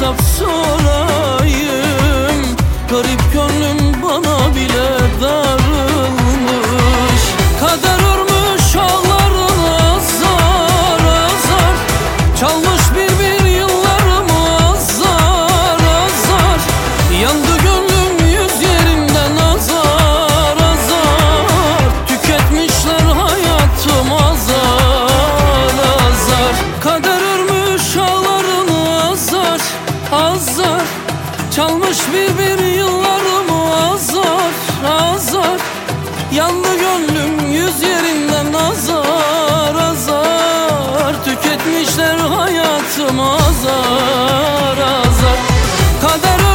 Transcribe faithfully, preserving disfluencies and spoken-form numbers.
hesap sorayım. Garip gönlüm bana bile darılmış. Kader örmüş ağlarını azar azar, çalmış bir bir yıllarımı azar azar. Yandı gönlüm yüz yerinden azar azar, tüketmişler hayatım azar azar. Kader örmüş ağlarını azar azar, çalmış bir bir yıllarımı azar azar. Yandı gönlüm yüz yerinden azar azar, tüketmişler hayatım azar azar. Kader